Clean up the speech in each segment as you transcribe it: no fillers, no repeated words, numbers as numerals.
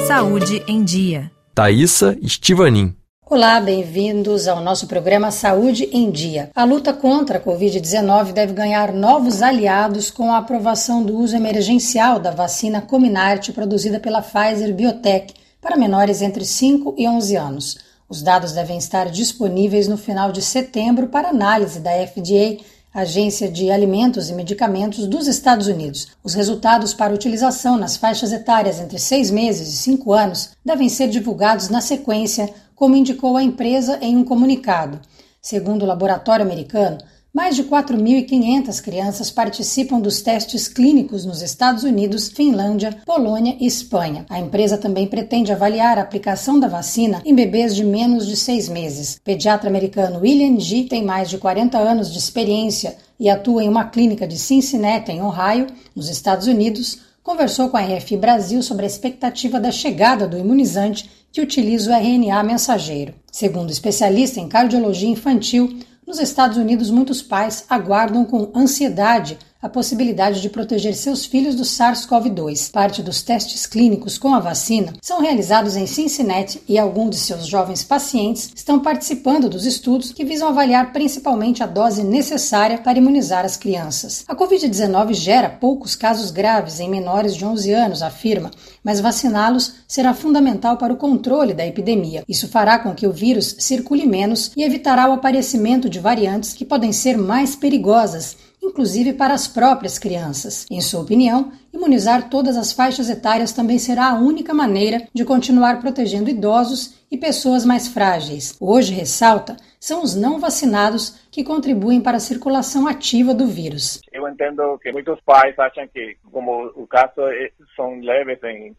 Saúde em Dia. Thaísa Estivanin. Olá, bem-vindos ao nosso programa Saúde em Dia. A luta contra a Covid-19 deve ganhar novos aliados com a aprovação do uso emergencial da vacina Comirnaty produzida pela Pfizer Biotech para menores entre 5 e 11 anos. Os dados devem estar disponíveis no final de setembro para análise da FDA, Agência de Alimentos e Medicamentos dos Estados Unidos. Os resultados para utilização nas faixas etárias entre 6 meses e 5 anos devem ser divulgados na sequência, como indicou a empresa em um comunicado. Segundo o laboratório americano, mais de 4.500 crianças participam dos testes clínicos nos Estados Unidos, Finlândia, Polônia e Espanha. A empresa também pretende avaliar a aplicação da vacina em bebês de menos de 6 meses. O pediatra americano William G. tem mais de 40 anos de experiência e atua em uma clínica de Cincinnati, em Ohio, nos Estados Unidos. Conversou com a RFI Brasil sobre a expectativa da chegada do imunizante que utiliza o RNA mensageiro. Segundo o especialista em cardiologia infantil, nos Estados Unidos, muitos pais aguardam com ansiedade a possibilidade de proteger seus filhos do SARS-CoV-2. Parte dos testes clínicos com a vacina são realizados em Cincinnati e alguns de seus jovens pacientes estão participando dos estudos que visam avaliar principalmente a dose necessária para imunizar as crianças. A Covid-19 gera poucos casos graves em menores de 11 anos, afirma, mas vaciná-los será fundamental para o controle da epidemia. Isso fará com que o vírus circule menos e evitará o aparecimento de variantes que podem ser mais perigosas, inclusive para as próprias crianças. Em sua opinião, imunizar todas as faixas etárias também será a única maneira de continuar protegendo idosos e pessoas mais frágeis. Hoje, ressalta, são os não vacinados que contribuem para a circulação ativa do vírus. Eu entendo que muitos pais acham que, como o caso são leves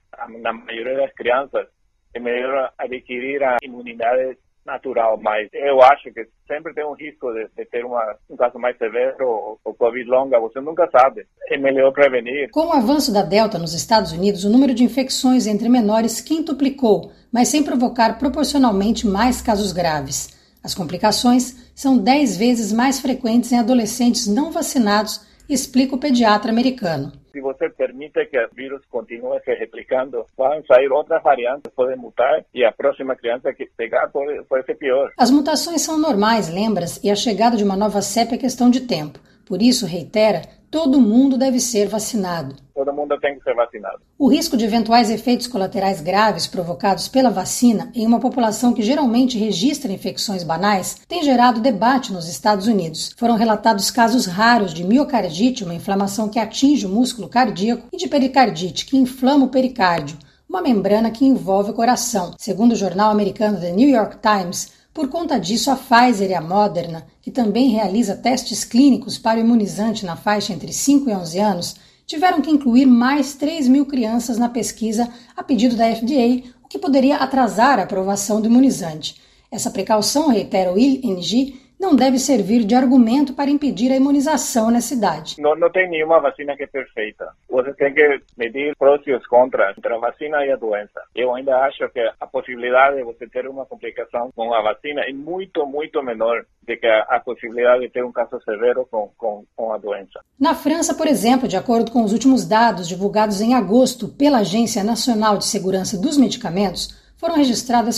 na maioria das crianças, é melhor adquirir a imunidade natural, mas eu acho que sempre tem um risco de ter um caso mais severo ou Covid longa, você nunca sabe. É melhor prevenir. Com o avanço da Delta nos Estados Unidos, o número de infecções entre menores quintuplicou, mas sem provocar proporcionalmente mais casos graves. As complicações são 10 vezes mais frequentes em adolescentes não vacinados, explica o pediatra americano. Se você permite que o vírus continue se replicando, vão sair outras variantes, podem mutar e a próxima criança que pegar pode ser pior. As mutações são normais, lembras, e a chegada de uma nova cepa é questão de tempo. Por isso, reitera, todo mundo deve ser vacinado. Todo mundo tem que ser vacinado. O risco de eventuais efeitos colaterais graves provocados pela vacina em uma população que geralmente registra infecções banais tem gerado debate nos Estados Unidos. Foram relatados casos raros de miocardite, uma inflamação que atinge o músculo cardíaco, e de pericardite, que inflama o pericárdio, uma membrana que envolve o coração. Segundo o jornal americano The New York Times, por conta disso, a Pfizer e a Moderna, que também realiza testes clínicos para o imunizante na faixa entre 5 e 11 anos, tiveram que incluir mais 3.000 crianças na pesquisa a pedido da FDA, o que poderia atrasar a aprovação do imunizante. Essa precaução, reitera o ING, não deve servir de argumento para impedir a imunização nessa idade. Não tem nenhuma vacina que é perfeita. Você tem que medir prós e os contras entre a vacina e a doença. Eu ainda acho que a possibilidade de você ter uma complicação com a vacina é muito, muito menor do que a possibilidade de ter um caso severo com a doença. Na França, por exemplo, de acordo com os últimos dados divulgados em agosto pela Agência Nacional de Segurança dos Medicamentos, foram registradas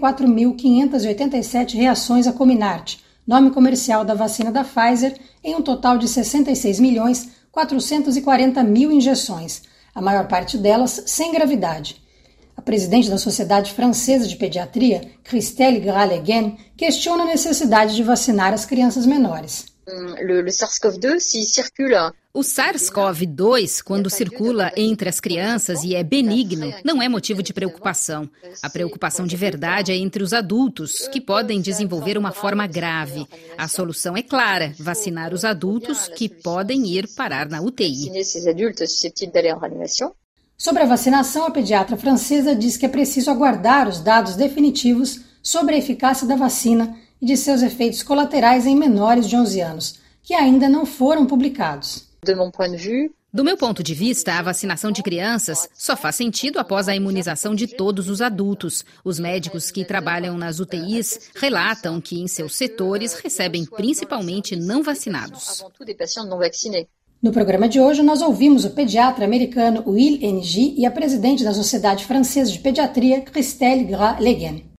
44.587 reações a Comirnaty, nome comercial da vacina da Pfizer, em um total de 66.440.000 injeções, a maior parte delas sem gravidade. A presidente da Sociedade Francesa de Pediatria, Christelle Graleguin, questiona a necessidade de vacinar as crianças menores. Le SARS-CoV-2, se circule. O SARS-CoV-2, quando circula entre as crianças e é benigno, não é motivo de preocupação. A preocupação de verdade é entre os adultos, que podem desenvolver uma forma grave. A solução é clara: vacinar os adultos que podem ir parar na UTI. Sobre a vacinação, a pediatra francesa diz que é preciso aguardar os dados definitivos sobre a eficácia da vacina e de seus efeitos colaterais em menores de 11 anos, que ainda não foram publicados. Do meu ponto de vista, a vacinação de crianças só faz sentido após a imunização de todos os adultos. Os médicos que trabalham nas UTIs relatam que em seus setores recebem principalmente não vacinados. No programa de hoje, nós ouvimos o pediatra americano Will Ng e a presidente da Sociedade Francesa de Pediatria, Christelle Gras-Leguen.